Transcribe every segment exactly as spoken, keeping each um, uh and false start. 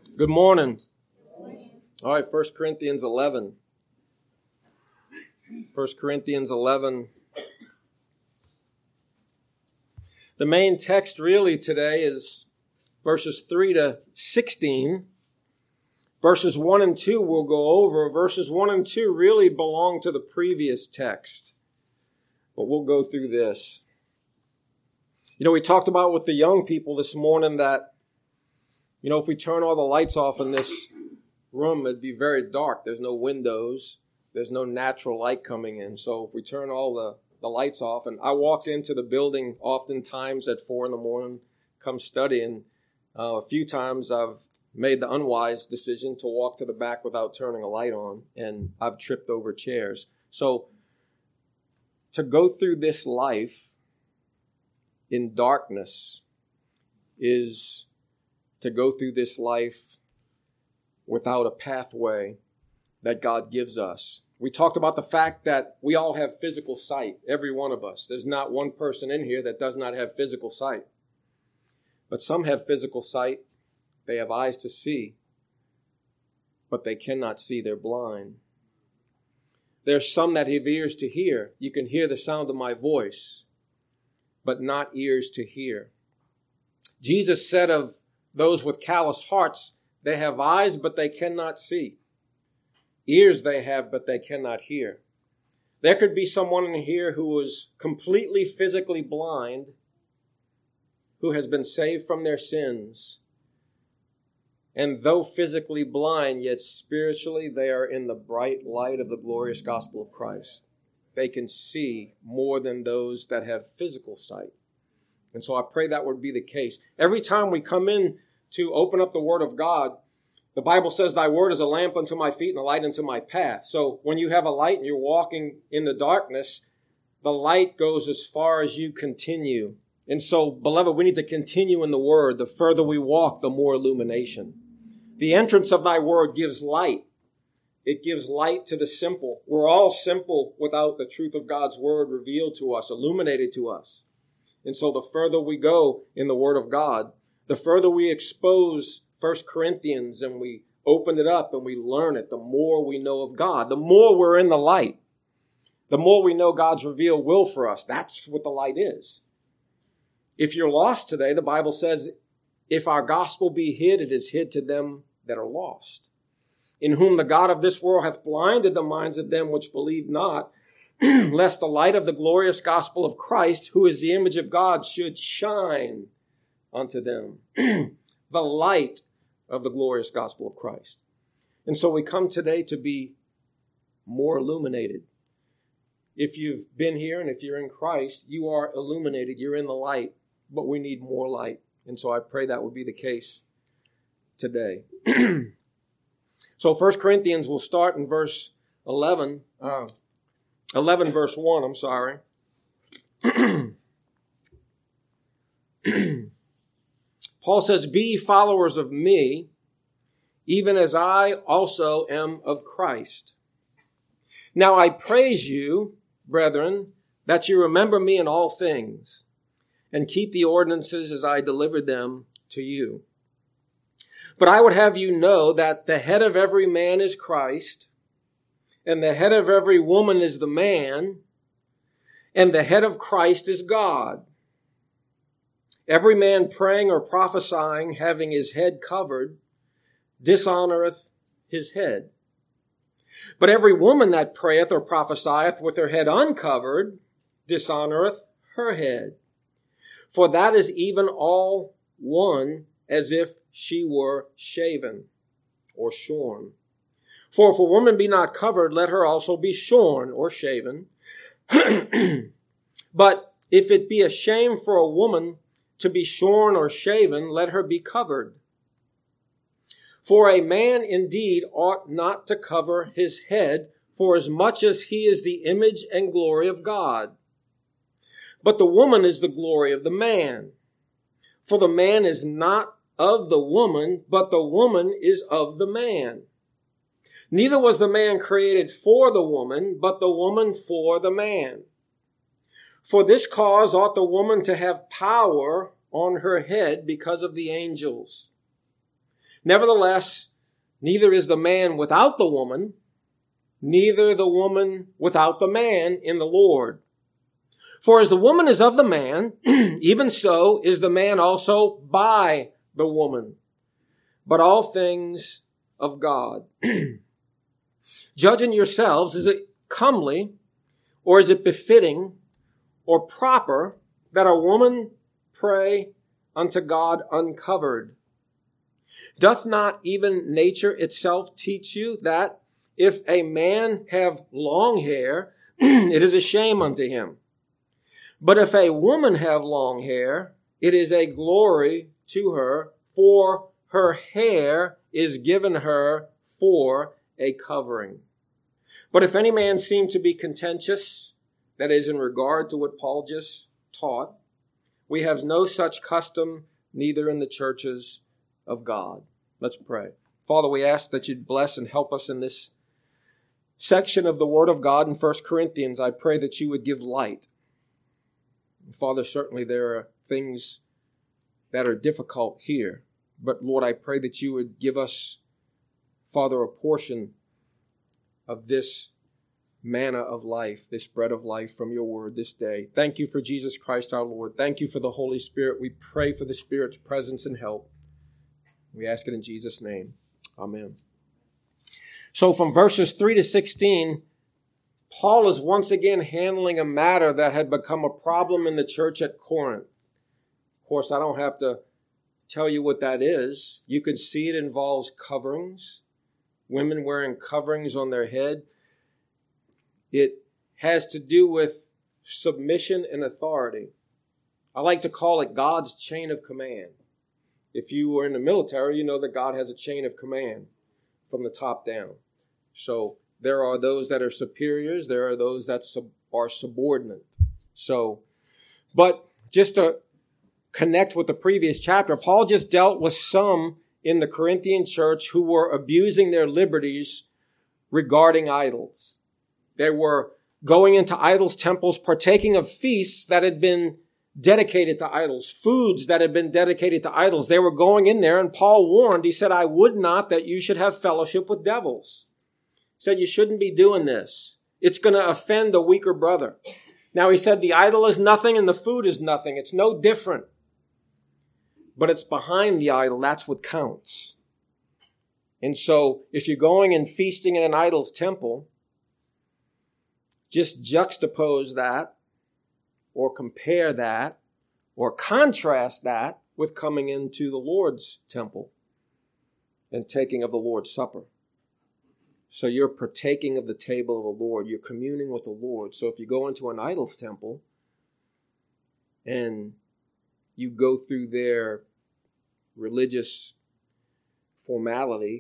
Good morning. All right, First Corinthians eleven. First Corinthians eleven. The main text really today is verses three to sixteen. Verses one and two we'll go over. Verses one and two really belong to the previous text. But we'll go through this. You know, we talked about with the young people this morning that, you know, if we turn all the lights off in this room, it'd be very dark. There's no windows. There's no natural light coming in. So if we turn all the, the lights off, and I walk into the building oftentimes at four in the morning, come study, and uh, a few times I've made the unwise decision to walk to the back without turning a light on, and I've tripped over chairs. So to go through this life in darkness is to go through this life without a pathway that God gives us. We talked about the fact that we all have physical sight, every one of us. There's not one person in here that does not have physical sight. But some have physical sight. They have eyes to see, but they cannot see. They're blind. There's some that have ears to hear. You can hear the sound of my voice, but not ears to hear. Jesus said of those with callous hearts, they have eyes, but they cannot see. Ears they have, but they cannot hear. There could be someone in here who was completely physically blind, who has been saved from their sins. And though physically blind, yet spiritually they are in the bright light of the glorious gospel of Christ. They can see more than those that have physical sight. And so I pray that would be the case. Every time we come in to open up the Word of God, the Bible says, thy word is a lamp unto my feet and a light unto my path. So when you have a light and you're walking in the darkness, the light goes as far as you continue. And so, beloved, we need to continue in the Word. The further we walk, the more illumination. The entrance of thy Word gives light. It gives light to the simple. We're all simple without the truth of God's Word revealed to us, illuminated to us. And so the further we go in the Word of God, the further we expose First Corinthians and we open it up and we learn it, the more we know of God. The more we're in the light, the more we know God's revealed will for us. That's what the light is. If you're lost today, the Bible says, if our gospel be hid, it is hid to them that are lost, in whom the God of this world hath blinded the minds of them which believe not, lest the light of the glorious gospel of Christ, who is the image of God, should shine unto them. The light of the glorious gospel of Christ. And so we come today to be more illuminated. If you've been here and if you're in Christ, you are illuminated. You're in the light, but we need more light. And so I pray that would be the case today. So First Corinthians will start in verse eleven, uh, eleven verse one, I'm sorry. Paul says, be ye followers of me, even as I also am of Christ. Now I praise you, brethren, that you remember me in all things, and keep the ordinances as I delivered them to you. But I would have you know that the head of every man is Christ, and the head of every woman is the man, and the head of Christ is God. Every man praying or prophesying, having his head covered, dishonoreth his head. But every woman that prayeth or prophesieth with her head uncovered, dishonoreth her head. For that is even all one as if she were shaven or shorn. For if a woman be not covered, let her also be shorn or shaven. But if it be a shame for a woman to be shorn or shaven, let her be covered. For a man indeed ought not to cover his head, for as much as he is the image and glory of God. But the woman is the glory of the man. For the man is not of the woman, but the woman is of the man. Neither was the man created for the woman, but the woman for the man. For this cause ought the woman to have power on her head because of the angels. Nevertheless, neither is the man without the woman, neither the woman without the man in the Lord. For as the woman is of the man, even so is the man also by the woman. But all things of God. Judging yourselves, is it comely, or is it befitting, or proper, that a woman pray unto God uncovered? Doth not even nature itself teach you that if a man have long hair, it is a shame unto him? But if a woman have long hair, it is a glory to her, for her hair is given her for a covering. But if any man seem to be contentious, that is in regard to what Paul just taught, we have no such custom, neither in the churches of God. Let's pray. Father, we ask that you'd bless and help us in this section of the Word of God in First Corinthians. I pray that you would give light. Father, certainly there are things that are difficult here. But Lord, I pray that you would give us, Father, a portion of this manna of life, this bread of life from your word this day. Thank you for Jesus Christ our Lord. Thank you for the Holy Spirit. We pray for the Spirit's presence and help. We ask it in Jesus' name. Amen. So from verses three to sixteen, Paul is once again handling a matter that had become a problem in the church at Corinth. Of course, I don't have to tell you what that is. You can see it involves coverings, women wearing coverings on their head. It has to do with submission and authority. I like to call it God's chain of command. If you were in the military, you know that God has a chain of command from the top down. So there are those that are superiors. There are those that sub- are subordinate. So, but just to connect with the previous chapter, Paul just dealt with some in the Corinthian church who were abusing their liberties regarding idols. They were going into idols' temples, partaking of feasts that had been dedicated to idols, foods that had been dedicated to idols. They were going in there, and Paul warned, he said, I would not that you should have fellowship with devils. He said, you shouldn't be doing this. It's going to offend a weaker brother. Now, he said, the idol is nothing and the food is nothing. It's no different. But it's behind the idol. That's what counts. And so if you're going and feasting in an idol's temple, just juxtapose that or compare that or contrast that with coming into the Lord's temple and taking of the Lord's Supper. So you're partaking of the table of the Lord. You're communing with the Lord. So if you go into an idol's temple and you go through their religious formality,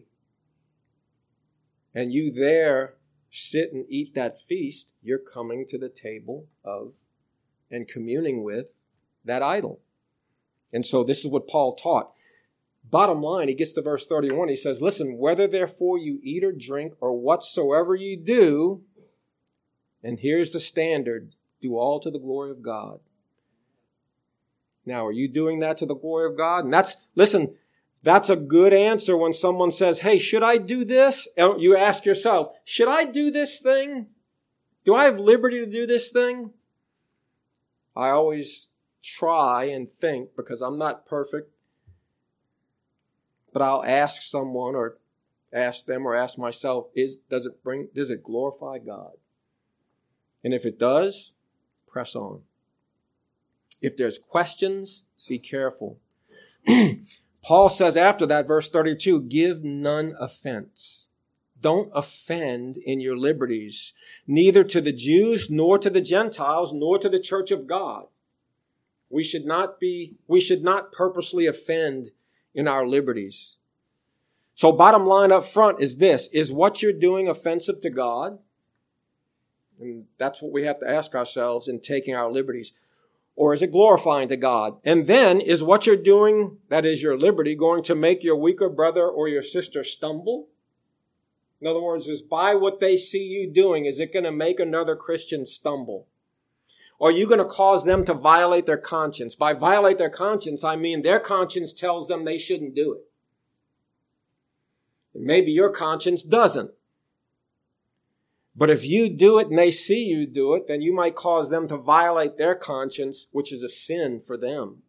and you there sit and eat that feast, you're coming to the table of and communing with that idol. And so this is what Paul taught. Bottom line, he gets to verse thirty-one. He says, listen, whether therefore you eat or drink or whatsoever you do, and here's the standard, do all to the glory of God. Now, are you doing that to the glory of God? And that's, listen, that's a good answer when someone says, hey, should I do this? You ask yourself, should I do this thing? Do I have liberty to do this thing? I always try and think, because I'm not perfect, but I'll ask someone or ask them or ask myself, is, does it bring, does it glorify God? And if it does, press on. If there's questions, be careful. Paul says after that, verse thirty-two, give none offense. Don't offend in your liberties, neither to the Jews, nor to the Gentiles, nor to the church of God. We should not be, we should not purposely offend in our liberties. So bottom line up front is this, is what you're doing offensive to God? And that's what we have to ask ourselves in taking our liberties. Or is it glorifying to God? And then, is what you're doing, that is your liberty, going to make your weaker brother or your sister stumble? In other words, is by what they see you doing, is it going to make another Christian stumble? Or are you going to cause them to violate their conscience? By violate their conscience, I mean their conscience tells them they shouldn't do it. Maybe your conscience doesn't. But if you do it and they see you do it, then you might cause them to violate their conscience, which is a sin for them.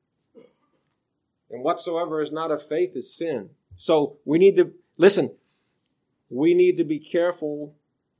And whatsoever is not of faith is sin. So we need to, listen, we need to be careful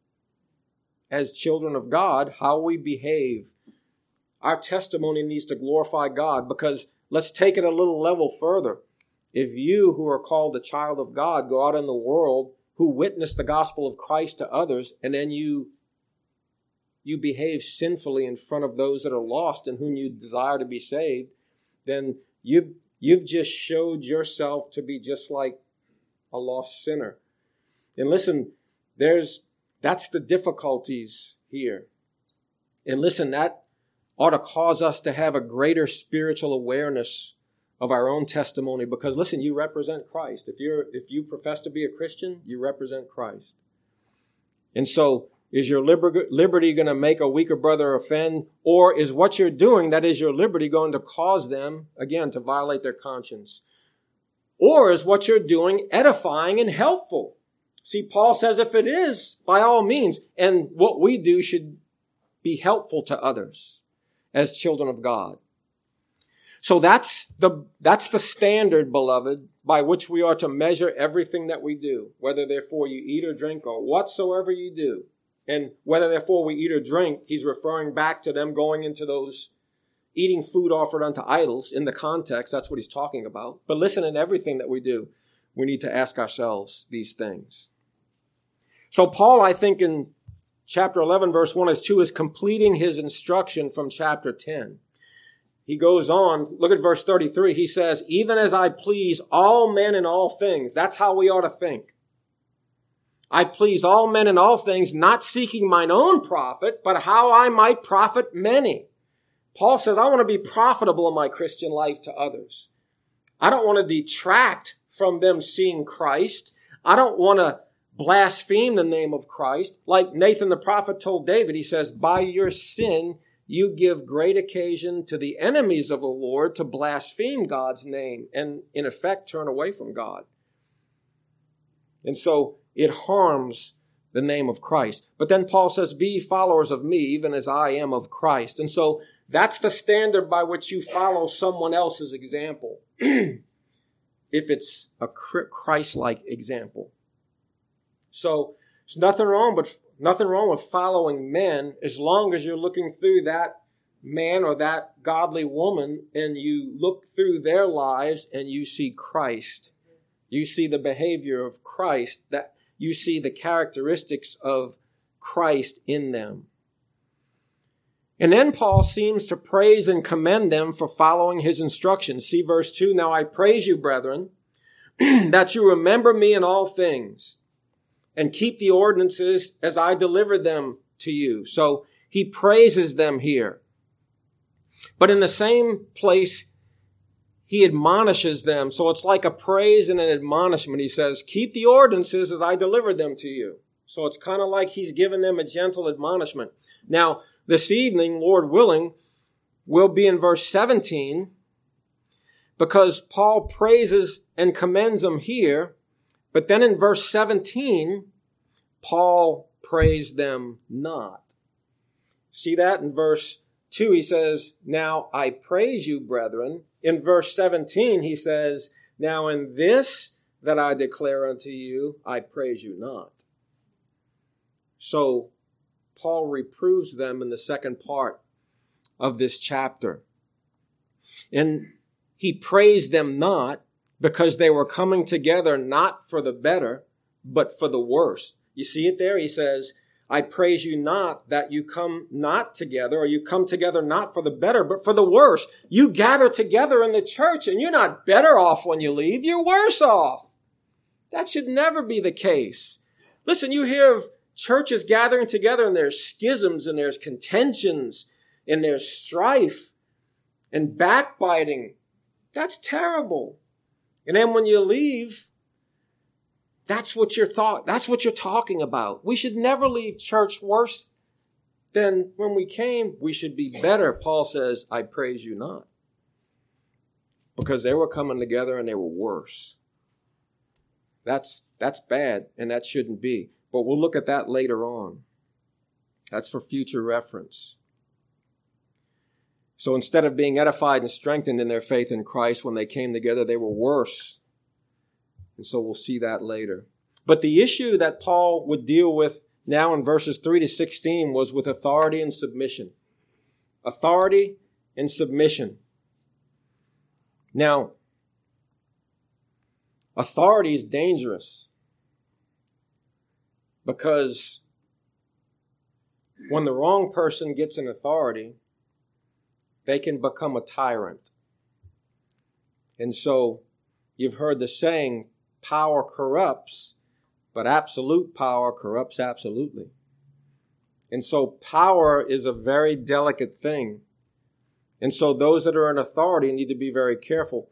as children of God how we behave. Our testimony needs to glorify God, because let's take it a little level further. If you who are called a child of God go out in the world, who witness the gospel of Christ to others, and then you, you behave sinfully in front of those that are lost and whom you desire to be saved, then you've, you've just showed yourself to be just like a lost sinner. And listen, there's that's the difficulties here. And listen, that ought to cause us to have a greater spiritual awareness of our own testimony, because listen, you represent Christ. If you're if you profess to be a Christian, you represent Christ. And so, is your liber- liberty going to make a weaker brother offend, or is what you're doing, that is your liberty, going to cause them again to violate their conscience? Or is what you're doing edifying and helpful? See, Paul says if it is, by all means, and what we do should be helpful to others as children of God. So that's the, that's the standard, beloved, by which we are to measure everything that we do, whether therefore you eat or drink or whatsoever you do. And whether therefore we eat or drink, he's referring back to them going into those eating food offered unto idols. In the context, that's what he's talking about. But listen, in everything that we do, we need to ask ourselves these things. So Paul, I think in chapter eleven, verse one is two, is completing his instruction from chapter ten. He goes on, look at verse thirty-three. He says, even as I please all men in all things. That's how we ought to think. I please all men in all things, not seeking mine own profit, but how I might profit many. Paul says, I want to be profitable in my Christian life to others. I don't want to detract from them seeing Christ. I don't want to blaspheme the name of Christ. Like Nathan the prophet told David, he says, by your sin, you give great occasion to the enemies of the Lord to blaspheme God's name and, in effect, turn away from God. And so it harms the name of Christ. But then Paul says, be ye followers of me, even as I am of Christ. And so that's the standard by which you follow someone else's example, if it's a Christ-like example. So there's nothing wrong, but nothing wrong with following men as long as you're looking through that man or that godly woman and you look through their lives and you see Christ. You see the behavior of Christ, that you see the characteristics of Christ in them. And then Paul seems to praise and commend them for following his instructions. See verse two, now I praise you, brethren, that you remember me in all things and keep the ordinances as I delivered them to you. So he praises them here. But in the same place, he admonishes them. So it's like a praise and an admonishment. He says, keep the ordinances as I delivered them to you. So it's kind of like he's giving them a gentle admonishment. Now, this evening, Lord willing, we'll be in verse seventeen, because Paul praises and commends them here. But then in verse seventeen, Paul praised them not. See that? In verse two, he says, now I praise you, brethren. In verse seventeen, he says, now in this that I declare unto you, I praise you not. So Paul reproves them in the second part of this chapter. And he praised them not because they were coming together not for the better, but for the worse. You see it there? He says, I praise you not that you come not together, or you come together not for the better, but for the worse. You gather together in the church and you're not better off when you leave. You're worse off. That should never be the case. Listen, you hear of churches gathering together and there's schisms and there's contentions and there's strife and backbiting. That's terrible. And then when you leave, that's what you're thought, that's what you're talking about. We should never leave church worse than when we came. We should be better. Paul says, I praise you not. Because they were coming together and they were worse. That's, that's bad, and that shouldn't be. But we'll look at that later on. That's for future reference. So instead of being edified and strengthened in their faith in Christ when they came together, they were worse. And so we'll see that later. But the issue that Paul would deal with now in verses three to sixteen was with authority and submission. Authority and submission. Now, authority is dangerous because when the wrong person gets in authority, they can become a tyrant. And so you've heard the saying, power corrupts, but absolute power corrupts absolutely. And so power is a very delicate thing. And so those that are in authority need to be very careful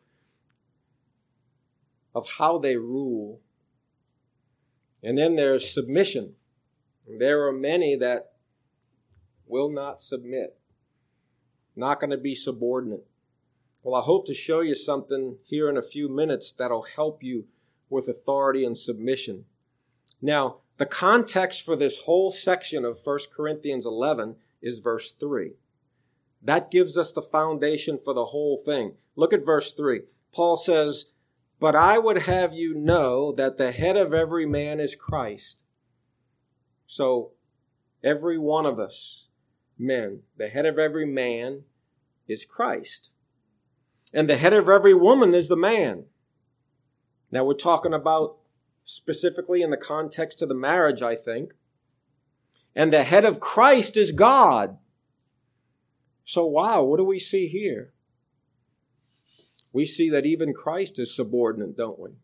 of how they rule. And then there's submission. There are many that will not submit, not going to be subordinate. Well, I hope to show you something here in a few minutes that'll help you with authority and submission. Now, the context for this whole section of First Corinthians eleven is verse three. That gives us the foundation for the whole thing. Look at verse three. Paul says, "But I would have you know that the head of every man is Christ." So, every one of us, men, the head of every man is Christ. And the head of every woman is the man. Now, we're talking about specifically in the context of the marriage, I think. And the head of Christ is God. So, wow, what do we see here? We see that even Christ is subordinate, don't we?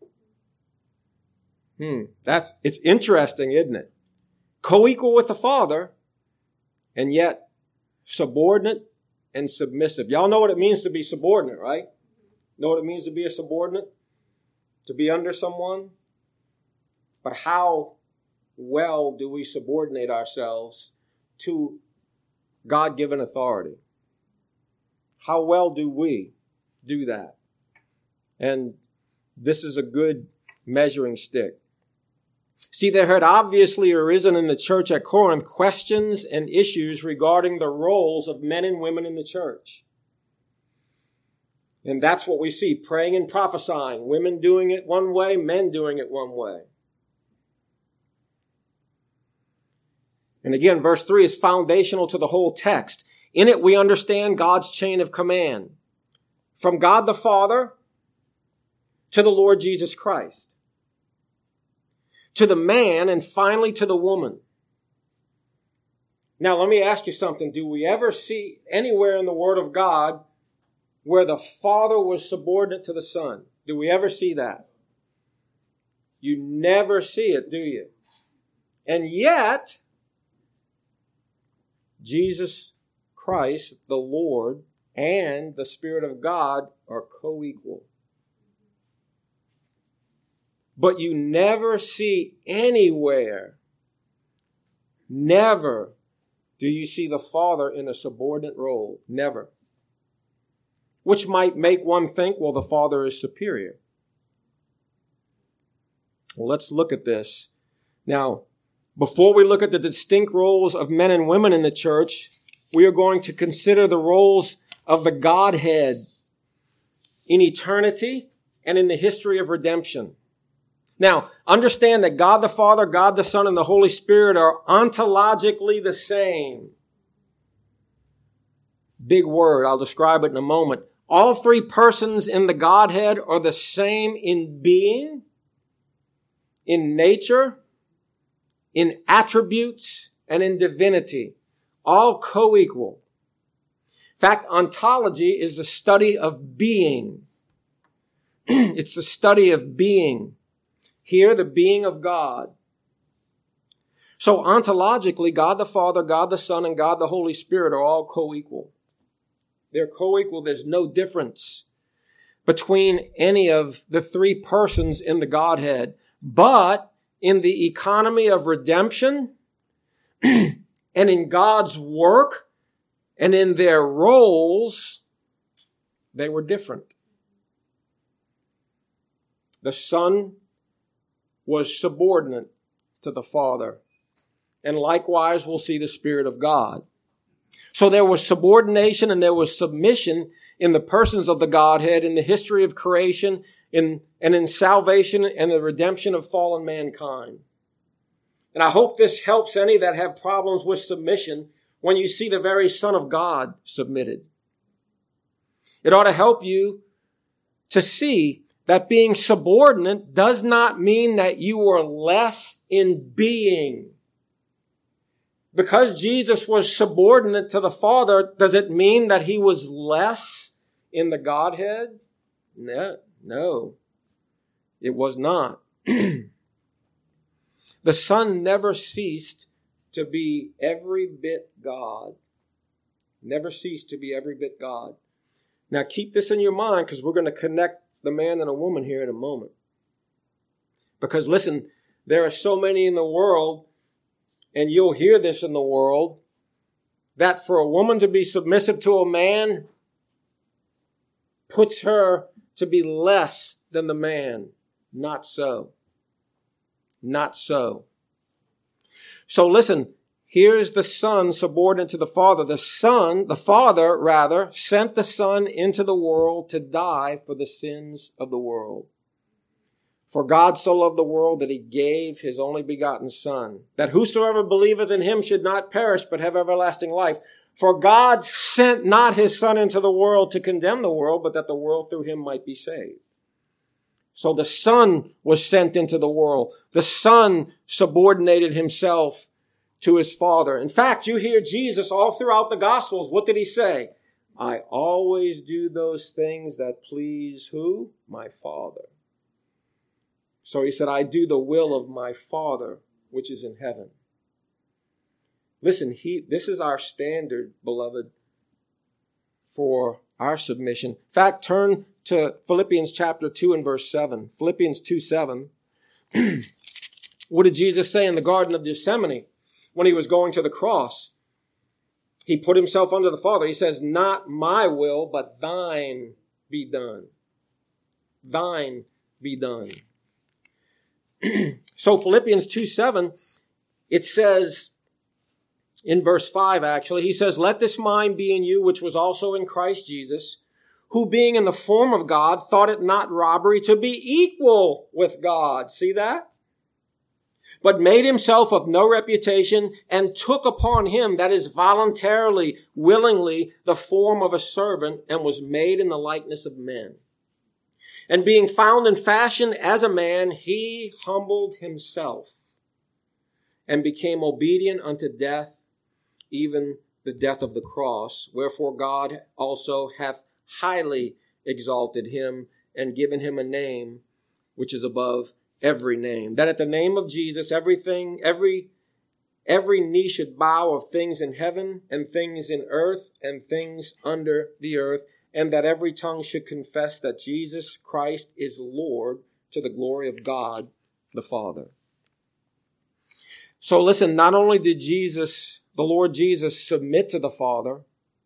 Hmm, that's, it's interesting, isn't it? Co-equal with the Father, and yet subordinate and submissive. Y'all know what it means to be subordinate, right? Know what it means to be a subordinate? To be under someone? But how well do we subordinate ourselves to God-given authority? How well do we do that? And this is a good measuring stick. See, there had obviously arisen in the church at Corinth questions and issues regarding the roles of men and women in the church. And that's what we see, praying and prophesying, women doing it one way, men doing it one way. And again, verse three is foundational to the whole text. In it, we understand God's chain of command. From God the Father to the Lord Jesus Christ. To the man and finally to the woman. Now, let me ask you something. Do we ever see anywhere in the Word of God where the Father was subordinate to the Son? Do we ever see that? You never see it, do you? And yet, Jesus Christ, the Lord, and the Spirit of God are co-equal. But you never see anywhere, never do you see the Father in a subordinate role. Never. Which might make one think, well, the Father is superior. Well, let's look at this. Now, before we look at the distinct roles of men and women in the church, we are going to consider the roles of the Godhead in eternity and in the history of redemption. Now, understand that God the Father, God the Son, and the Holy Spirit are ontologically the same. Big word, I'll describe it in a moment. All three persons in the Godhead are the same in being, in nature, in attributes, and in divinity. All co-equal. In fact, ontology is the study of being. It's the study of being. Here, the being of God. So ontologically, God the Father, God the Son, and God the Holy Spirit are all co-equal. They're co-equal. There's no difference between any of the three persons in the Godhead. But in the economy of redemption and in God's work and in their roles, they were different. The Son was subordinate to the Father. And likewise, we'll see the Spirit of God. So there was subordination and there was submission in the persons of the Godhead, in the history of creation, in, and in salvation and the redemption of fallen mankind. And I hope this helps any that have problems with submission when you see the very Son of God submitted. It ought to help you to see that being subordinate does not mean that you are less in being. Because Jesus was subordinate to the Father, does it mean that he was less in the Godhead? No, no, it was not. The Son never ceased to be every bit God. Never ceased to be every bit God. Now keep this in your mind because we're going to connect the man and a woman here in a moment. Because listen, there are so many in the world, and you'll hear this in the world, that for a woman to be submissive to a man puts her to be less than the man. Not so. Not so. So listen, here's the Son subordinate to the Father. The Son, the Father rather, sent the Son into the world to die for the sins of the world. For God so loved the world that he gave his only begotten Son, that whosoever believeth in him should not perish, but have everlasting life. For God sent not his Son into the world to condemn the world, but that the world through him might be saved. So the Son was sent into the world. The Son subordinated himself to his Father. In fact, you hear Jesus all throughout the Gospels. What did he say? I always do those things that please who? My Father. So he said, I do the will of my Father, which is in heaven. Listen, he, this is our standard, beloved, for our submission. In fact, turn to Philippians chapter two and verse seven. Philippians two seven. What did Jesus say in the Garden of Gethsemane when he was going to the cross? He put himself under the Father. He says, not my will, but thine be done. Thine be done. So Philippians two seven, it says, in verse five actually, he says, let this mind be in you, which was also in Christ Jesus, who being in the form of God, thought it not robbery to be equal with God. See that? But made himself of no reputation and took upon him, that is voluntarily, willingly, the form of a servant and was made in the likeness of men. And being found in fashion as a man, he humbled himself and became obedient unto death, even the death of the cross. Wherefore God also hath highly exalted him and given him a name which is above every name. That at the name of Jesus, everything, every, every knee should bow of things in heaven and things in earth and things under the earth, and that every tongue should confess that Jesus Christ is Lord, to the glory of God the Father. So listen, not only did Jesus, the Lord Jesus, submit to the Father,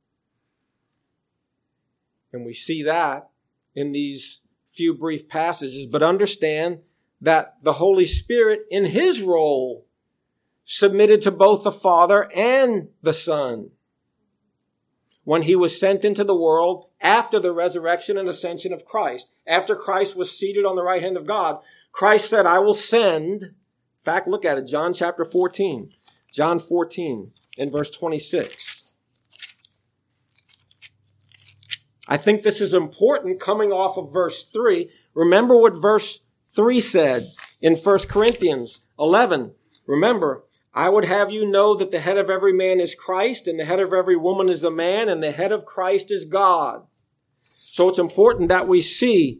and we see that in these few brief passages, but understand that the Holy Spirit, in his role, submitted to both the Father and the Son when he was sent into the world after the resurrection and ascension of Christ. After Christ was seated on the right hand of God, Christ said, I will send. In fact, look at it, John chapter fourteen. John fourteen in verse twenty-six. I think this is important coming off of verse three. Remember what verse three said in First Corinthians eleven. Remember, I would have you know that the head of every man is Christ, and the head of every woman is the man, and the head of Christ is God. So it's important that we see,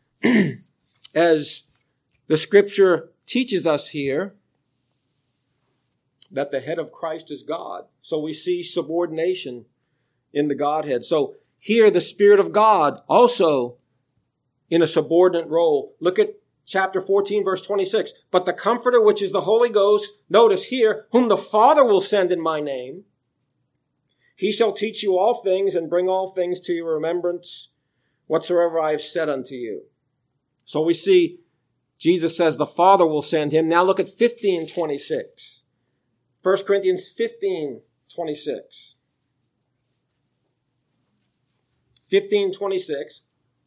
as the scripture teaches us here, that the head of Christ is God. So we see subordination in the Godhead. So here the Spirit of God also in a subordinate role. Look at chapter fourteen, verse twenty-six. But the Comforter, which is the Holy Ghost, notice here, whom the Father will send in my name, he shall teach you all things and bring all things to your remembrance, whatsoever I have said unto you. So we see Jesus says the Father will send him. Now look at fifteen twenty-six. First Corinthians fifteen twenty-six. fifteen twenty-six.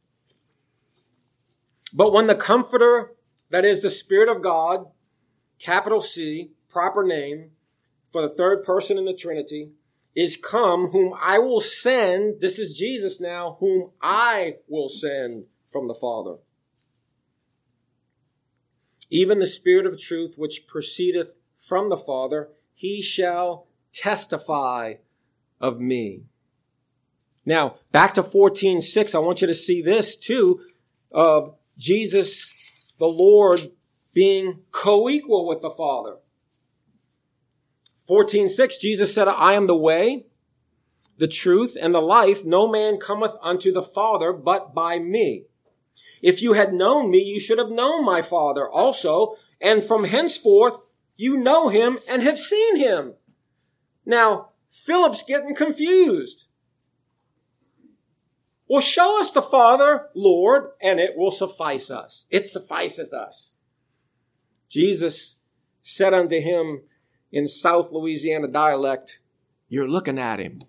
But when the Comforter, that is the Spirit of God, capital C, proper name, for the third person in the Trinity, is come, whom I will send, this is Jesus now, whom I will send from the Father. Even the Spirit of truth, which proceedeth from the Father, he shall testify of me. Now, back to fourteen six, I want you to see this too, of Jesus, the Lord, being co-equal with the Father. fourteen six, Jesus said, I am the way, the truth, and the life. No man cometh unto the Father but by me. If you had known me, you should have known my Father also, and from henceforth you know him and have seen him. Now, Philip's getting confused. Well, show us the Father, Lord, and it will suffice us. It sufficeth us. Jesus said unto him in South Louisiana dialect, you're looking at him.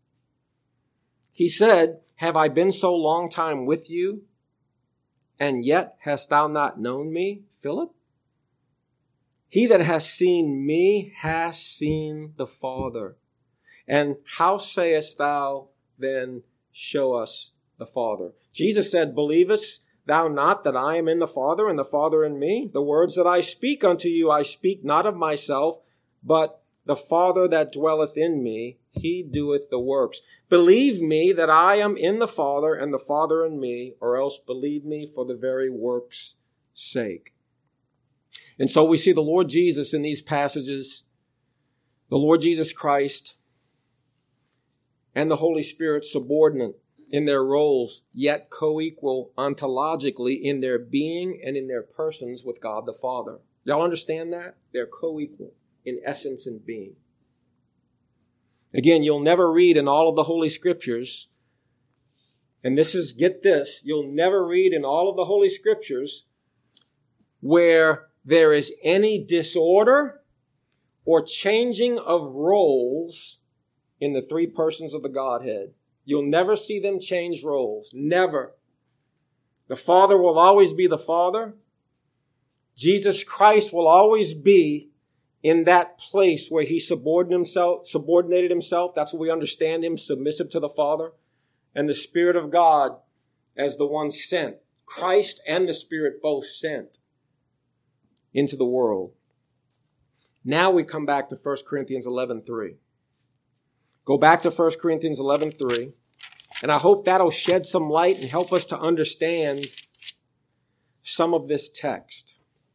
He said, have I been so long time with you, and yet hast thou not known me, Philip? He that has seen me has seen the Father. And how sayest thou then, show us the Father? Jesus said, believest thou not that I am in the Father and the Father in me? The words that I speak unto you, I speak not of myself, but the Father that dwelleth in me, he doeth the works. Believe me that I am in the Father and the Father in me, or else believe me for the very works' sake. And so we see the Lord Jesus in these passages, the Lord Jesus Christ and the Holy Spirit subordinate in their roles, yet co-equal ontologically in their being and in their persons with God the Father. Y'all understand that? They're co-equal in essence and being. Again, you'll never read in all of the Holy Scriptures, and this is, get this, you'll never read in all of the Holy Scriptures where there is any disorder or changing of roles in the three persons of the Godhead. You'll never see them change roles. Never. The Father will always be the Father. Jesus Christ will always be in that place where he subordinated himself, subordinated himself. That's what we understand him, submissive to the Father. And the Spirit of God as the one sent. Christ and the Spirit both sent into the world. Now we come back to First Corinthians eleven three. Go back to First Corinthians eleven three, and I hope that'll shed some light and help us to understand some of this text.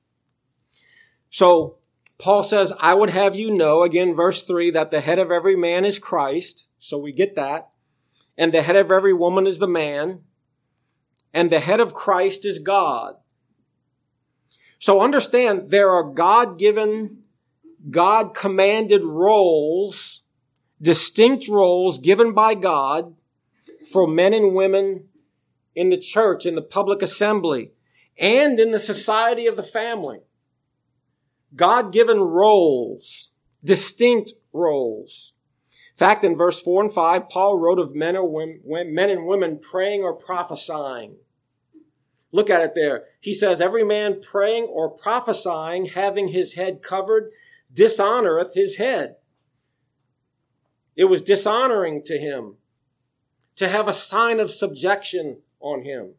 So, Paul says, I would have you know, again, verse three, that the head of every man is Christ. So we get that. And the head of every woman is the man. And the head of Christ is God. So understand, there are God-given, God-commanded roles, distinct roles given by God for men and women in the church, in the public assembly, and in the society of the family. God-given roles, distinct roles. In fact, in verse four and five, Paul wrote of men or women, men and women praying or prophesying. Look at it there. He says, every man praying or prophesying, having his head covered, dishonoreth his head. It was dishonoring to him to have a sign of subjection on him.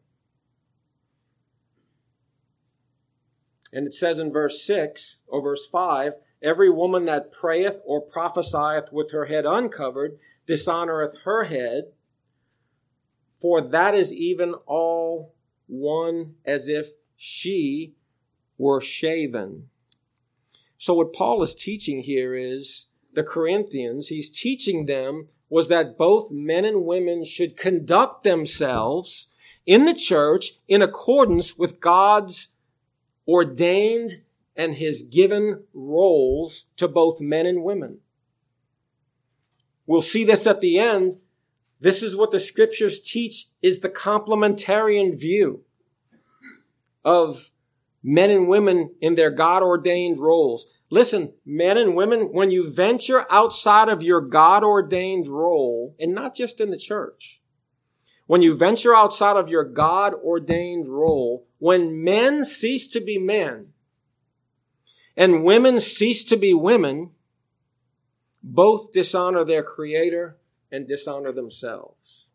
And it says in verse six or verse five, every woman that prayeth or prophesieth with her head uncovered dishonoreth her head, for that is even all one as if she were shaven. So what Paul is teaching here is the Corinthians, he's teaching them was that both men and women should conduct themselves in the church in accordance with God's ordained and his given roles to both men and women. We'll see this at the end. This is what the scriptures teach is the complementarian view of men and women in their God-ordained roles. Listen, men and women, when you venture outside of your God-ordained role, and not just in the church, when you venture outside of your God-ordained role, when men cease to be men and women cease to be women, both dishonor their Creator and dishonor themselves.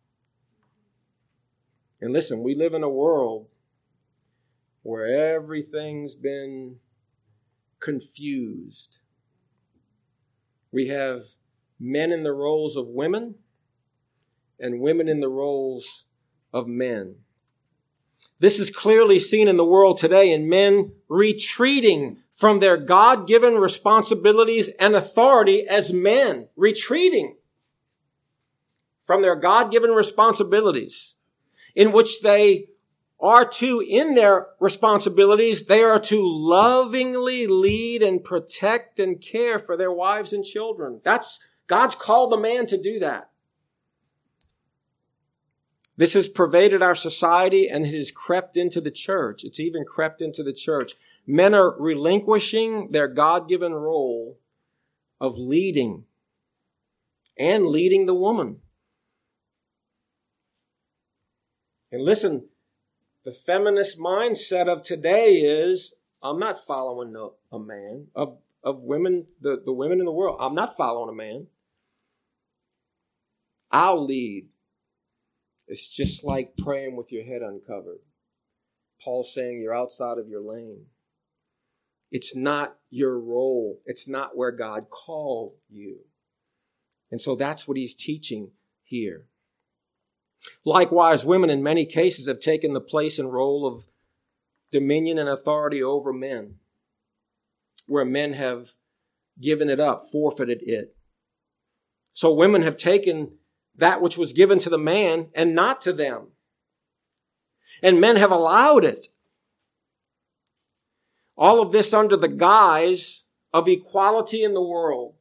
And listen, we live in a world where everything's been confused. We have men in the roles of women and women in the roles of men. This is clearly seen in the world today in men retreating from their God-given responsibilities and authority as men, retreating from their God-given responsibilities in which they are to, in their responsibilities, they are to lovingly lead and protect and care for their wives and children. That's, God's called the man to do that. This has pervaded our society and it has crept into the church. It's even crept into the church. Men are relinquishing their God-given role of leading and leading the woman. And listen, the feminist mindset of today is, I'm not following a, a man, of, of women, the, the women in the world. I'm not following a man. I'll lead. It's just like praying with your head uncovered. Paul's saying you're outside of your lane. It's not your role. It's not where God called you. And so that's what he's teaching here. Likewise, women in many cases have taken the place and role of dominion and authority over men, where men have given it up, forfeited it. So women have taken that which was given to the man and not to them. And men have allowed it. All of this under the guise of equality in the world.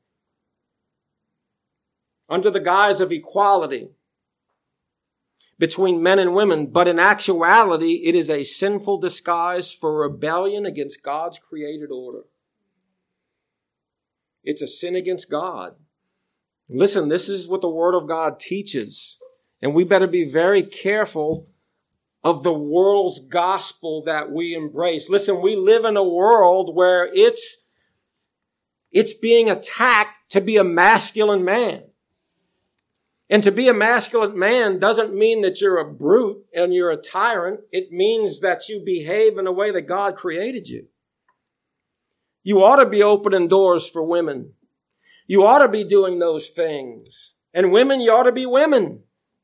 Under the guise of equality between men and women, but in actuality, it is a sinful disguise for rebellion against God's created order. It's a sin against God. Listen, this is what the Word of God teaches, and we better be very careful of the world's gospel that we embrace. Listen, we live in a world where it's, it's being attacked to be a masculine man. And to be a masculine man doesn't mean that you're a brute and you're a tyrant. It means that you behave in a way that God created you. You ought to be opening doors for women. You ought to be doing those things. And women, you ought to be women.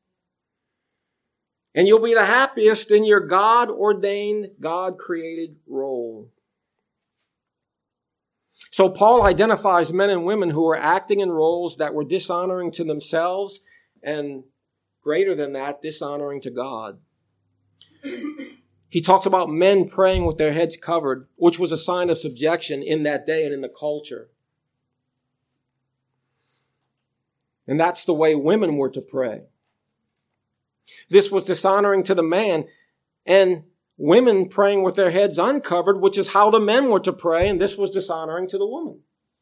And you'll be the happiest in your God-ordained, God-created role. So Paul identifies men and women who are acting in roles that were dishonoring to themselves and, greater than that, dishonoring to God. He talks about men praying with their heads covered, which was a sign of subjection in that day and in the culture. And that's the way women were to pray. This was dishonoring to the man, and women praying with their heads uncovered, which is how the men were to pray, and this was dishonoring to the woman.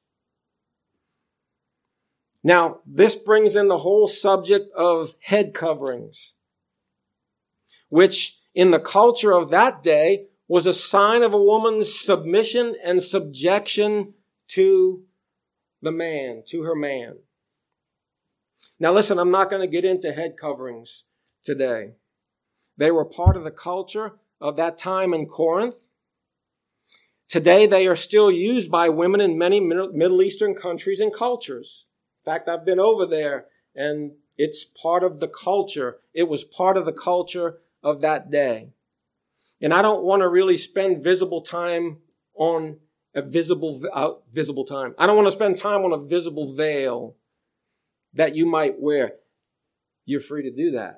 Now, this brings in the whole subject of head coverings, which in the culture of that day was a sign of a woman's submission and subjection to the man, to her man. Now listen, I'm not going to get into head coverings today. They were part of the culture of that time in Corinth. Today, they are still used by women in many Middle Eastern countries and cultures. In fact, I've been over there, and it's part of the culture. It was part of the culture of that day. And I don't want to really spend visible time on a visible, uh, visible time. I don't want to spend time on a visible veil that you might wear. You're free to do that.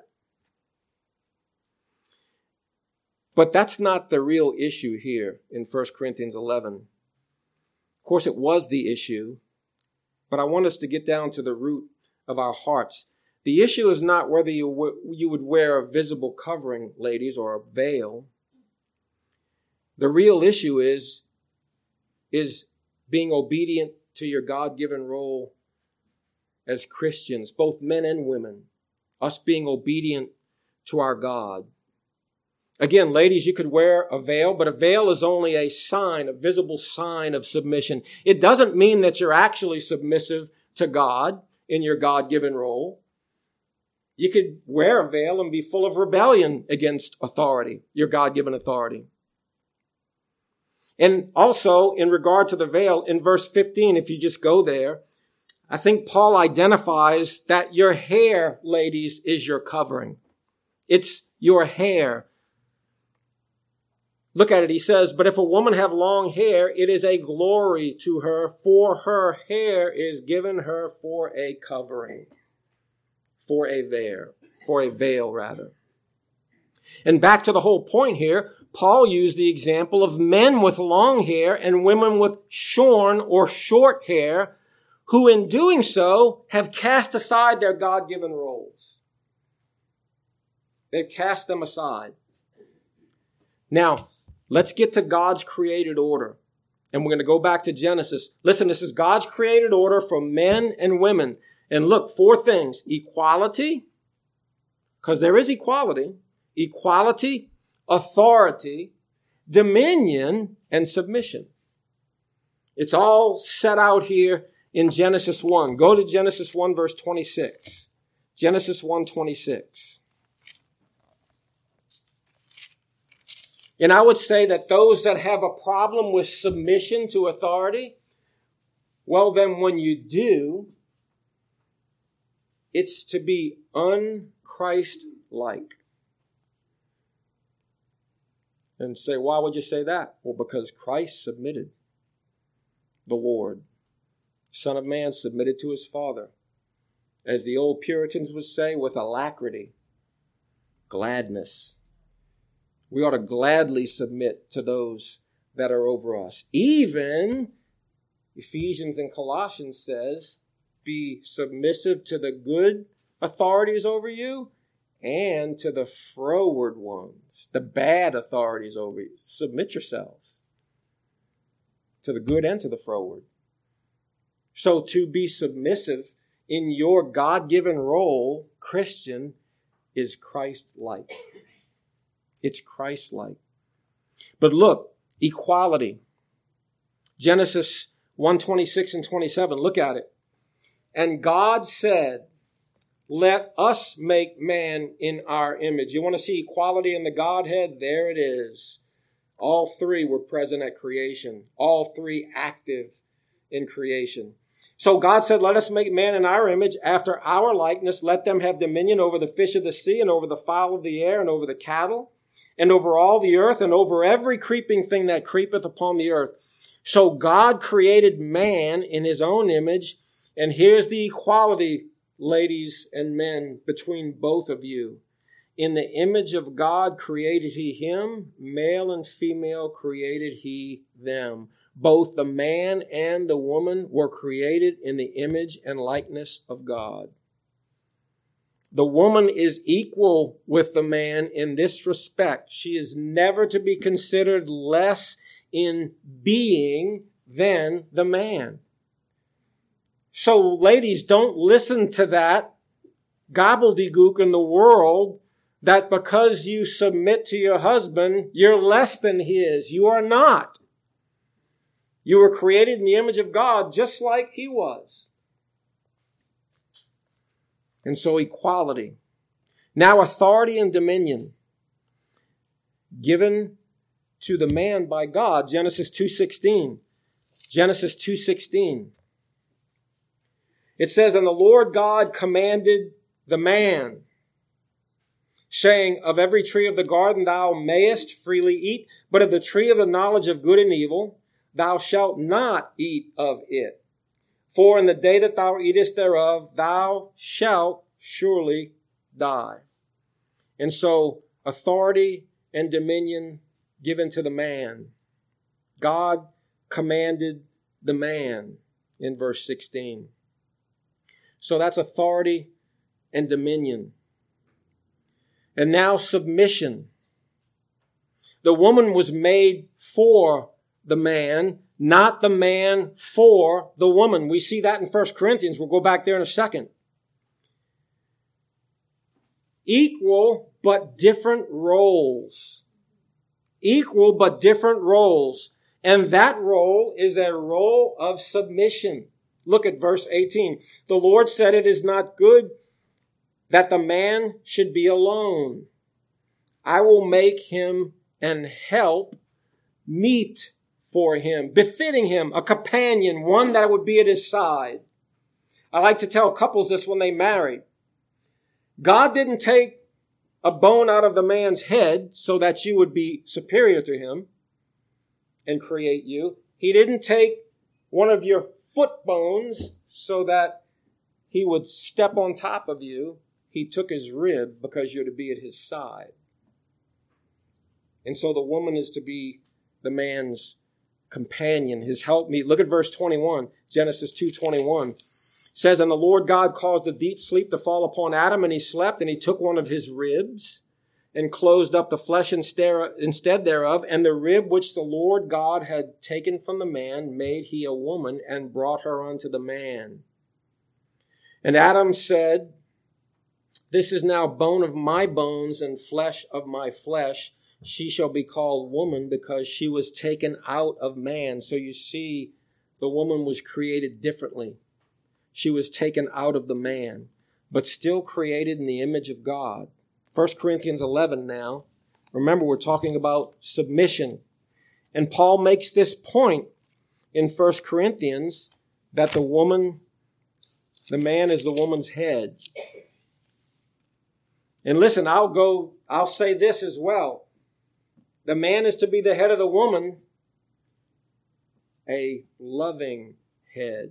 But that's not the real issue here in First Corinthians eleven. Of course, it was the issue, but I want us to get down to the root of our hearts. The issue is not whether you, w- you would wear a visible covering, ladies, or a veil. The real issue is, is being obedient to your God-given role as Christians, both men and women, us being obedient to our God. Again, ladies, you could wear a veil, but a veil is only a sign, a visible sign of submission. It doesn't mean that you're actually submissive to God in your God-given role. You could wear a veil and be full of rebellion against authority, your God-given authority. And also, in regard to the veil, in verse fifteen, if you just go there, I think Paul identifies that your hair, ladies, is your covering. It's your hair. Look at it. He says, but if a woman have long hair, it is a glory to her, for her hair is given her for a covering, for a veil, for a veil rather. And back to the whole point here, Paul used the example of men with long hair and women with shorn or short hair, who in doing so have cast aside their God-given roles. They've cast them aside. Now, let's get to God's created order. And we're going to go back to Genesis. Listen, this is God's created order for men and women. And look, four things. Equality, because there is equality. Equality, authority, dominion, and submission. It's all set out here in Genesis one. Go to Genesis one, verse twenty-six. Genesis one, twenty-six. And I would say that those that have a problem with submission to authority, well, then when you do, it's to be un-Christ-like. And say, why would you say that? Well, because Christ submitted. The Lord, Son of Man, submitted to his Father. As the old Puritans would say, with alacrity, gladness. We ought to gladly submit to those that are over us. Even, Ephesians and Colossians says, be submissive to the good authorities over you and to the froward ones, the bad authorities over you. Submit yourselves to the good and to the froward. So to be submissive in your God-given role, Christian, is Christ-like. It's Christ-like. But look, equality. Genesis one, twenty-six and twenty-seven, look at it. And God said, let us make man in our image. You want to see equality in the Godhead? There it is. All three were present at creation. All three active in creation. So God said, let us make man in our image, after our likeness. Let them have dominion over the fish of the sea, and over the fowl of the air, and over the cattle, and over all the earth, and over every creeping thing that creepeth upon the earth. So God created man in his own image. And here's the equality, ladies and men, between both of you. In the image of God created he him, male and female created he them. Both the man and the woman were created in the image and likeness of God. The woman is equal with the man in this respect. She is never to be considered less in being than the man. So, ladies, don't listen to that gobbledygook in the world that because you submit to your husband, you're less than his. You are not. You were created in the image of God just like he was. And so equality. Now authority and dominion given to the man by God. Genesis two sixteen. Genesis two sixteen. It says, and the Lord God commanded the man, saying, of every tree of the garden thou mayest freely eat, but of the tree of the knowledge of good and evil thou shalt not eat of it. For in the day that thou eatest thereof, thou shalt surely die. And so, authority and dominion given to the man. God commanded the man in verse sixteen. So that's authority and dominion. And now submission. The woman was made for the man, not the man for the woman. We see that in First Corinthians. We'll go back there in a second. Equal but different roles. Equal but different roles. And that role is a role of submission. Look at verse eighteen. The Lord said, it is not good that the man should be alone. I will make him an help meet for him, befitting him, a companion, one that would be at his side. I like to tell couples this when they marry. God didn't take a bone out of the man's head so that you would be superior to him and create you. He didn't take one of your foot bones so that he would step on top of you. He took his rib because you're to be at his side. And so the woman is to be the man's companion, his helpmeet. Look at verse twenty-one, Genesis two twenty-one. It says, and the Lord God caused a deep sleep to fall upon Adam, and he slept, and he took one of his ribs and closed up the flesh instead thereof, and the rib which the Lord God had taken from the man made he a woman and brought her unto the man. And Adam said, this is now bone of my bones and flesh of my flesh. She shall be called woman because she was taken out of man. So you see, the woman was created differently. She was taken out of the man, but still created in the image of God. First Corinthians eleven now. Remember, we're talking about submission. And Paul makes this point in First Corinthians that the woman, the man is the woman's head. And listen, I'll go, I'll say this as well. The man is to be the head of the woman, a loving head.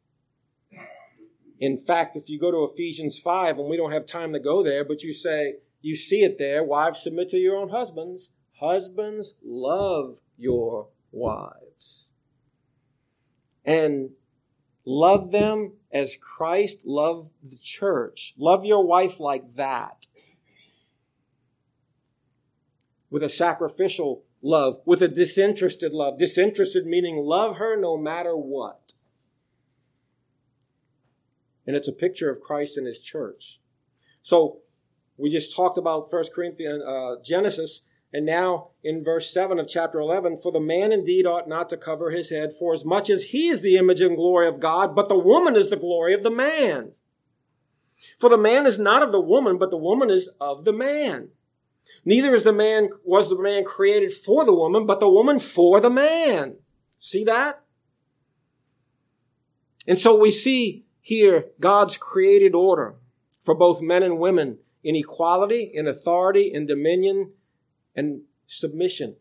In fact, if you go to Ephesians five, and we don't have time to go there, but you say, you see it there, wives, submit to your own husbands. Husbands, love your wives. And love them as Christ loved the church. Love your wife like that. With a sacrificial love, with a disinterested love. Disinterested meaning love her no matter what. And it's a picture of Christ and his church. So we just talked about First Corinthians, uh, Genesis, and now in verse seven of chapter eleven, for the man indeed ought not to cover his head, for as much as he is the image and glory of God, but the woman is the glory of the man. For the man is not of the woman, but the woman is of the man. Neither is the man, was the man created for the woman, but the woman for the man. See that? And so we see here God's created order for both men and women in equality, in authority, in dominion, and submission.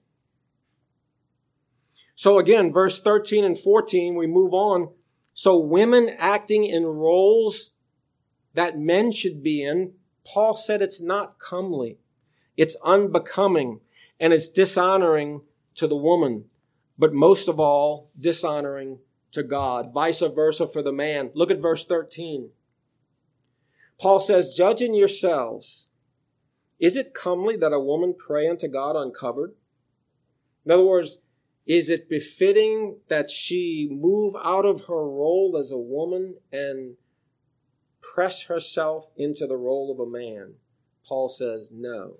So again, verse thirteen and fourteen, we move on. So women acting in roles that men should be in, Paul said it's not comely. It's unbecoming, and it's dishonoring to the woman, but most of all, dishonoring to God. Vice versa for the man. Look at verse thirteen. Paul says, judging yourselves, is it comely that a woman pray unto God uncovered? In other words, is it befitting that she move out of her role as a woman and press herself into the role of a man? Paul says, no.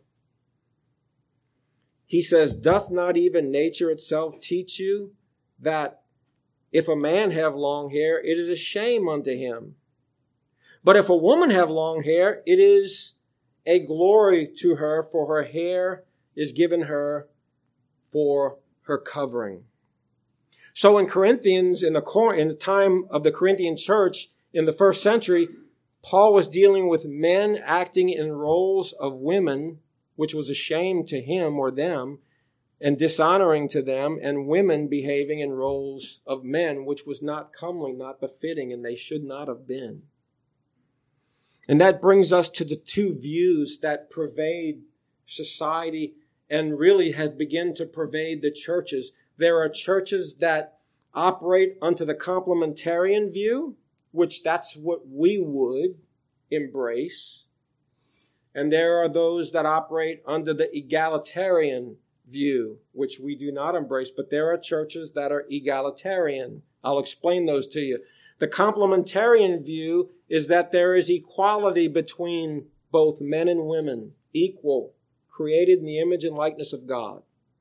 He says, doth not even nature itself teach you that if a man have long hair, it is a shame unto him? But if a woman have long hair, it is a glory to her, for her hair is given her for her covering. So in Corinthians, in the, in the time of the Corinthian church in the first century, Paul was dealing with men acting in roles of women, which was a shame to him or them, and dishonoring to them, and women behaving in roles of men, which was not comely, not befitting, and they should not have been. And that brings us to the two views that pervade society and really have begun to pervade the churches. There are churches that operate under the complementarian view, which that's what we would embrace. And there are those that operate under the egalitarian view, which we do not embrace, but there are churches that are egalitarian. I'll explain those to you. The complementarian view is that there is equality between both men and women, equal, created in the image and likeness of God.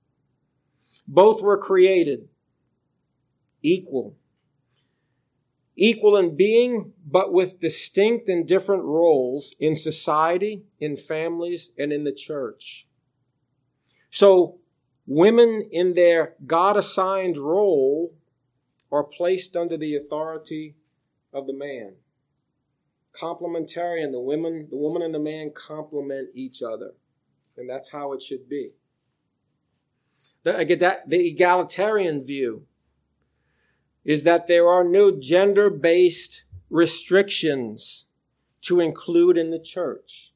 Both were created equal. Equal in being, but with distinct and different roles in society, in families, and in the church. So, women in their God-assigned role are placed under the authority of the man. Complementarian, the women, the woman and the man complement each other. And that's how it should be. The, I get that, the egalitarian view is that there are no gender-based restrictions to include in the church.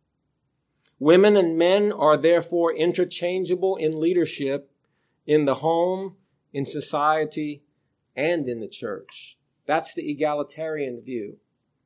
Women and men are therefore interchangeable in leadership in the home, in society, and in the church. That's the egalitarian view.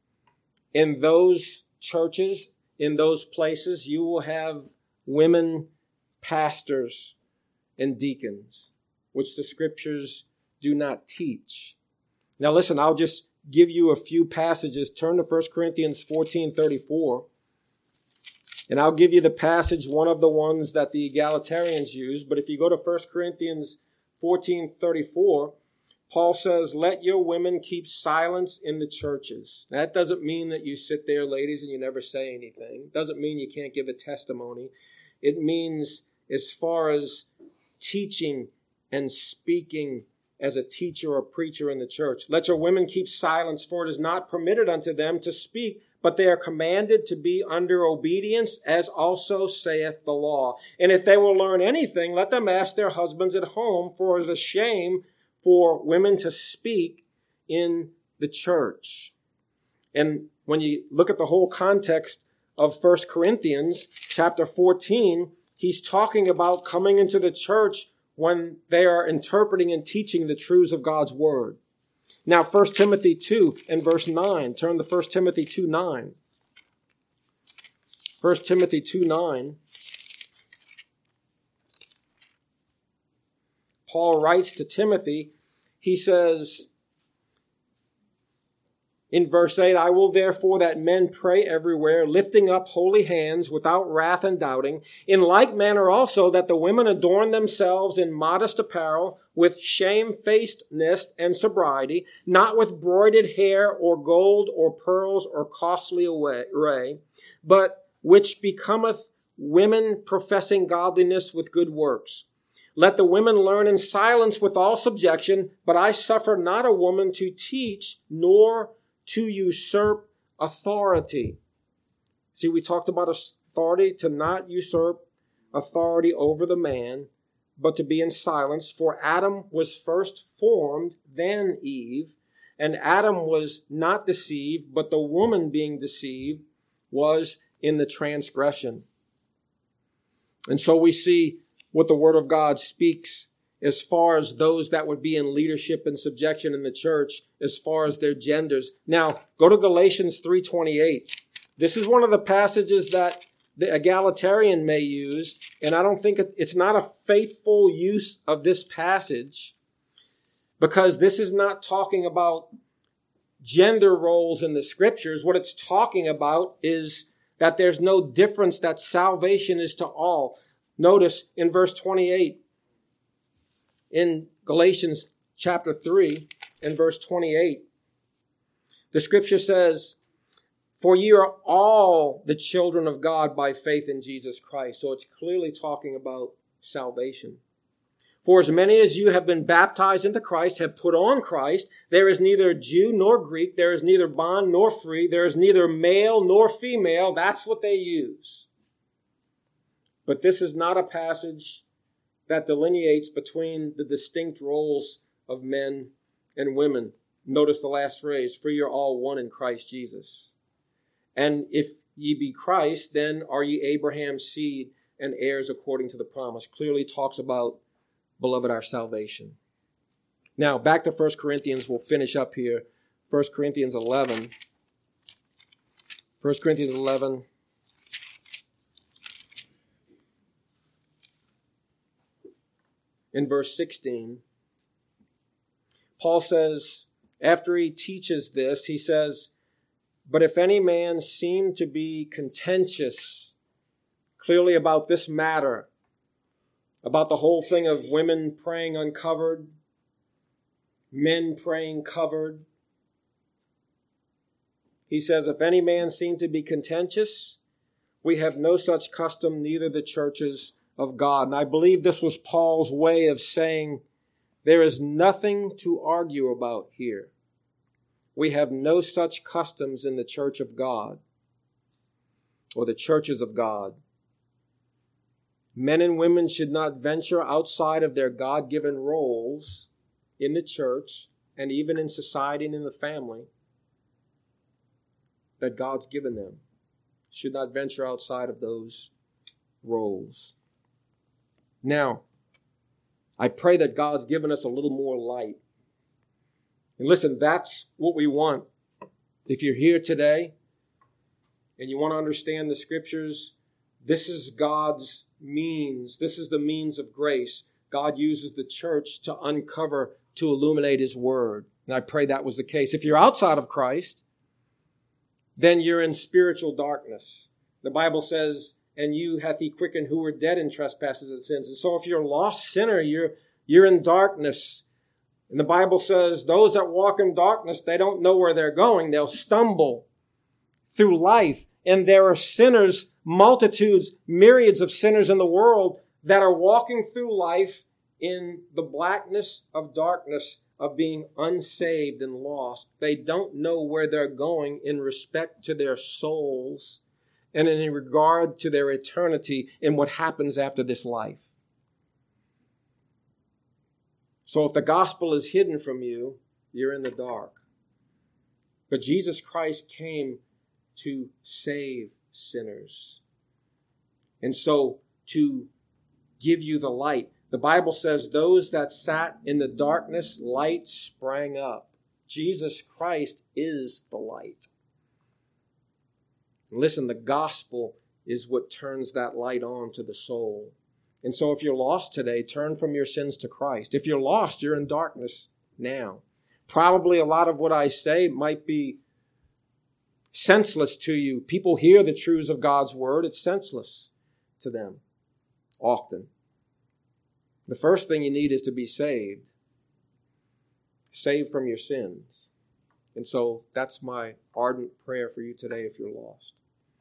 In those churches, in those places, you will have women pastors and deacons, which the scriptures do not teach. Now listen, I'll just give you a few passages. Turn to First Corinthians fourteen thirty-four. And I'll give you the passage, one of the ones that the egalitarians use. But if you go to First Corinthians fourteen thirty-four, Paul says, let your women keep silence in the churches. That doesn't mean that you sit there, ladies, and you never say anything. It doesn't mean you can't give a testimony. It means as far as teaching and speaking as a teacher or preacher in the church. Let your women keep silence, for it is not permitted unto them to speak, but they are commanded to be under obedience, as also saith the law. And if they will learn anything, let them ask their husbands at home, for it is a shame for women to speak in the church. And when you look at the whole context of First Corinthians chapter fourteen, he's talking about coming into the church when they are interpreting and teaching the truths of God's word. Now, First Timothy two and verse nine. Turn to First Timothy two nine. First Timothy two nine. Paul writes to Timothy, he says in verse eight, I will therefore that men pray everywhere, lifting up holy hands without wrath and doubting. In like manner also that the women adorn themselves in modest apparel, with shamefacedness and sobriety, not with broided hair or gold or pearls or costly array, but which becometh women professing godliness with good works. Let the women learn in silence with all subjection, but I suffer not a woman to teach, nor to usurp authority. See, we talked about authority, to not usurp authority over the man, but to be in silence. For Adam was first formed, then Eve, and Adam was not deceived, but the woman being deceived was in the transgression. And so we see what the Word of God speaks as far as those that would be in leadership and subjection in the church, as far as their genders. Now, go to Galatians three twenty-eight. This is one of the passages that the egalitarian may use, and I don't think it, it's not a faithful use of this passage, because this is not talking about gender roles in the scriptures. What it's talking about is that there's no difference, that salvation is to all. Notice in verse twenty-eight, in Galatians chapter three and verse twenty-eight, the scripture says, for ye are all the children of God by faith in Jesus Christ. So it's clearly talking about salvation. For as many as you have been baptized into Christ have put on Christ. There is neither Jew nor Greek. There is neither bond nor free. There is neither male nor female. That's what they use. But this is not a passage that delineates between the distinct roles of men and women. Notice the last phrase, for you're all one in Christ Jesus. And if ye be Christ, then are ye Abraham's seed and heirs according to the promise. Clearly talks about, beloved, our salvation. Now, back to First Corinthians. We'll finish up here. First Corinthians eleven. First Corinthians eleven. in verse sixteen. Paul says, after he teaches this, he says, "But if any man seem to be contentious," clearly about this matter, about the whole thing of women praying uncovered, men praying covered. He says, "If any man seem to be contentious, we have no such custom, neither the churches of God." And I believe this was Paul's way of saying there is nothing to argue about here. We have no such customs in the church of God or the churches of God. Men and women should not venture outside of their God-given roles in the church and even in society and in the family that God's given them. Should not venture outside of those roles. Now, I pray that God's given us a little more light. And listen, that's what we want. If you're here today and you want to understand the scriptures, this is God's means. This is the means of grace. God uses the church to uncover, to illuminate His word. And I pray that was the case. If you're outside of Christ, then you're in spiritual darkness. The Bible says, "And you hath He quickened who were dead in trespasses and sins." And so if you're a lost sinner, you're, you're in darkness. And the Bible says, those that walk in darkness, they don't know where they're going. They'll stumble through life. And there are sinners, multitudes, myriads of sinners in the world that are walking through life in the blackness of darkness, of being unsaved and lost. They don't know where they're going in respect to their souls and in regard to their eternity and what happens after this life. So if the gospel is hidden from you, you're in the dark. But Jesus Christ came to save sinners. And so to give you the light. The Bible says those that sat in the darkness, light sprang up. Jesus Christ is the light. And listen, the gospel is what turns that light on to the soul. And so if you're lost today, turn from your sins to Christ. If you're lost, you're in darkness now. Probably a lot of what I say might be senseless to you. People hear the truths of God's word. It's senseless to them often. The first thing you need is to be saved. Saved from your sins. And so that's my ardent prayer for you today if you're lost.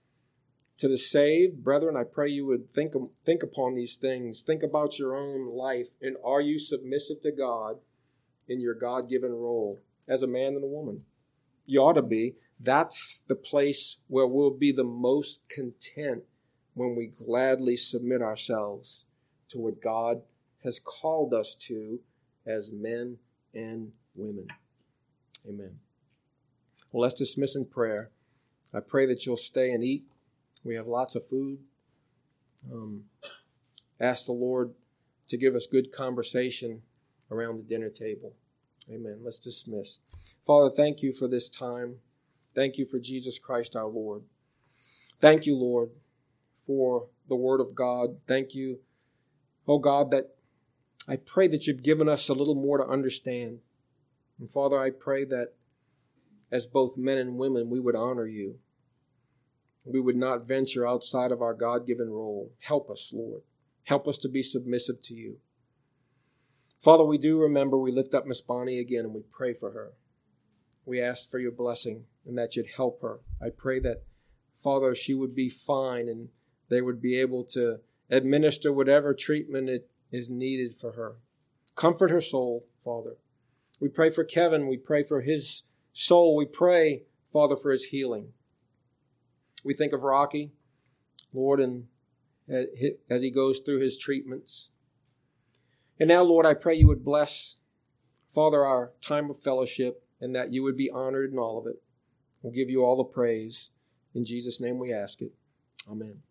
To the saved, brethren, I pray you would think, think upon these things. Think about your own life. And are you submissive to God in your God-given role as a man and a woman? You ought to be. That's the place where we'll be the most content when we gladly submit ourselves to what God has called us to as men and women. Amen. Well, let's dismiss in prayer. I pray that you'll stay and eat. We have lots of food. Um, ask the Lord to give us good conversation around the dinner table. Amen. Let's dismiss. Father, thank you for this time. Thank you for Jesus Christ our Lord. Thank you, Lord, for the Word of God. Thank you, oh God, that I pray that you've given us a little more to understand. And Father, I pray that as both men and women, we would honor you. We would not venture outside of our God-given role. Help us, Lord. Help us to be submissive to you. Father, we do remember we lift up Miss Bonnie again and we pray for her. We ask for your blessing and that you'd help her. I pray that, Father, she would be fine and they would be able to administer whatever treatment it is needed for her. Comfort her soul, Father. We pray for Kevin. We pray for his soul. We pray, Father, for his healing. We think of Rocky, Lord, and as he goes through his treatments. And now, Lord, I pray you would bless, Father, our time of fellowship and that you would be honored in all of it. We'll give you all the praise. In Jesus' name we ask it. Amen.